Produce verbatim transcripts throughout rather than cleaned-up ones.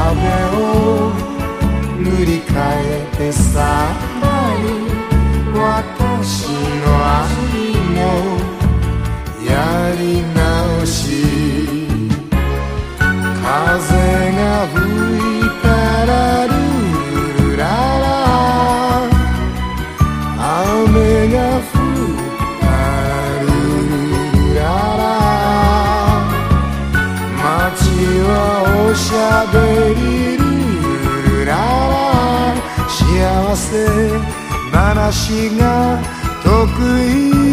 を塗り替えてさらに私の愛のやり直し風が吹いたらルルララ雨が降ったらルルララ街はおしゃべりルルララ幸せ話が得意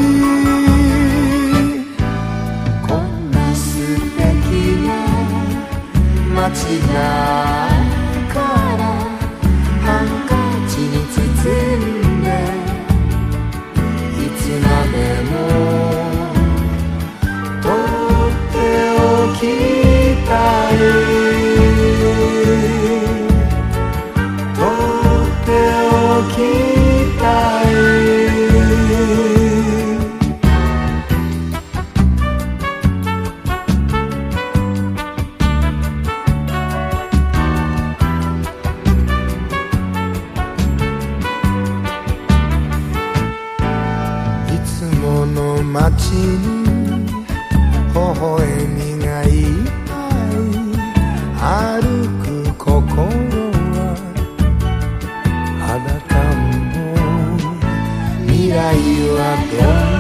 こんな素敵な街があるからハンカチに包んでいつまでも取っておきたい取っておきたい街に微笑みがいっぱい歩く心は裸の未来はどう